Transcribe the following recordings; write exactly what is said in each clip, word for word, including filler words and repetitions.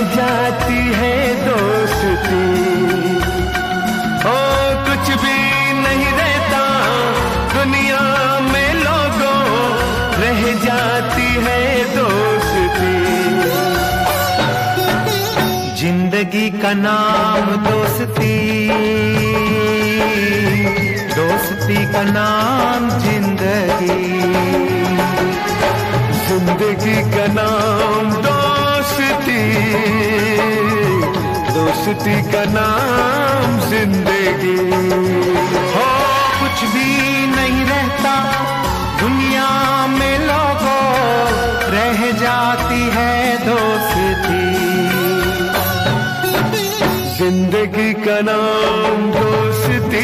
जाती है दोस्ती। ओ कुछ भी नहीं रहता दुनिया में लोगों, रह जाती है दोस्ती। जिंदगी का नाम दोस्ती, दोस्ती का नाम जिंदगी, जिंदगी का नाम दोस्ती, दोस्ती का नाम जिंदगी। हो कुछ भी नहीं रहता दुनिया में लोगों, रह जाती है दोस्ती। जिंदगी का नाम दोस्ती,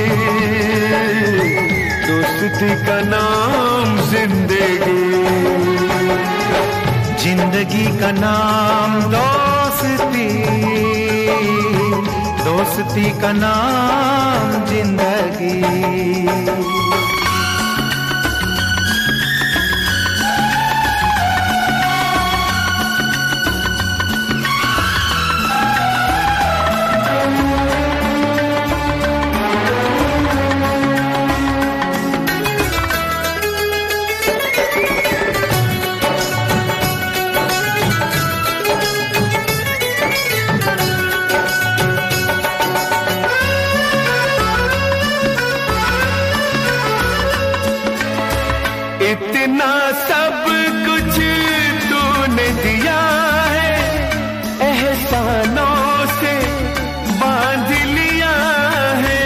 दोस्ती का नाम जिंदगी, जिंदगी का नाम दोस्ती, दोस्ती का नाम जिंदगी। इतना सब कुछ तूने दिया है, एहसानों से बांध लिया है।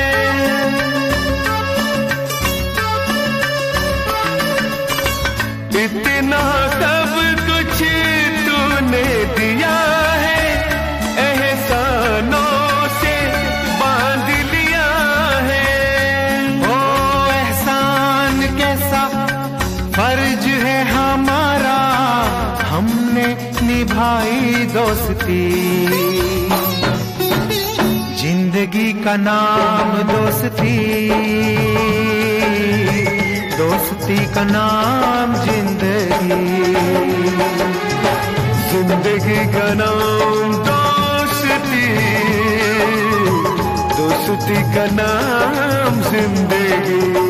इतना सब कुछ तूने दिया है, एहसानों से बांध लिया है। ओ एहसान कैसा फर्ज है हमारा, हमने निभाई दोस्ती। जिंदगी का नाम दोस्ती, दोस्ती का नाम जिंदगी, जिंदगी का नाम दोस्ती, दोस्ती का नाम जिंदगी।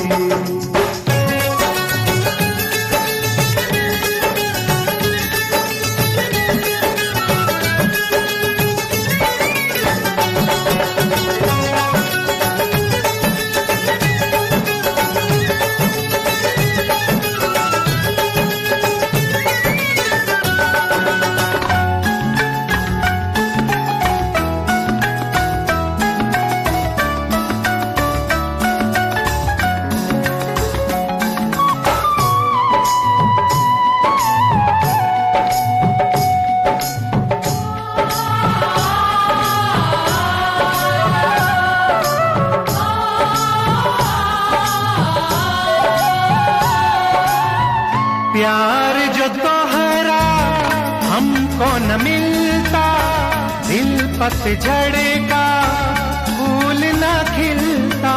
प्यार जो तोहरा हमको न मिलता, दिल पतझड़ का फूल न खिलता।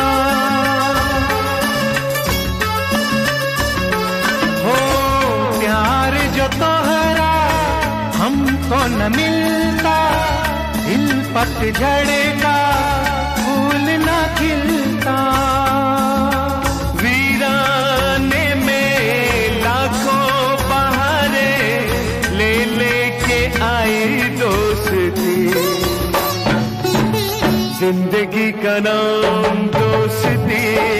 हो प्यार जो तोहरा हमको न मिलता, दिल पतझड़ का फूल न खिलता। जिंदगी का नाम दोस्ती,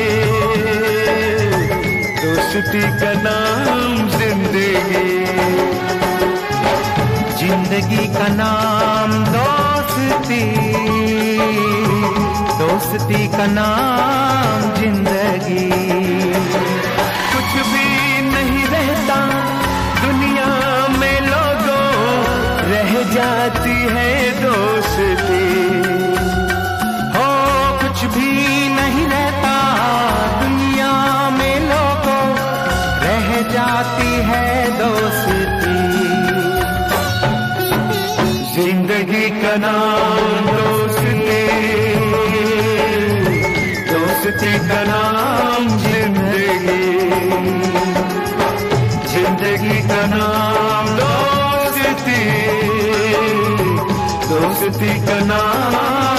दोस्ती का नाम जिंदगी, जिंदगी का नाम दोस्ती, दोस्ती का नाम जिंदगी। कुछ भी नहीं रहता दुनिया में लोगों, रह जाती है दोस्ती। भी नहीं रहता दुनिया में लोगों, रह जाती है दोस्ती। जिंदगी का नाम दोस्ती, दोस्ती का नाम जिंदगी, जिंदगी का नाम दोस्ती, दोस्ती का नाम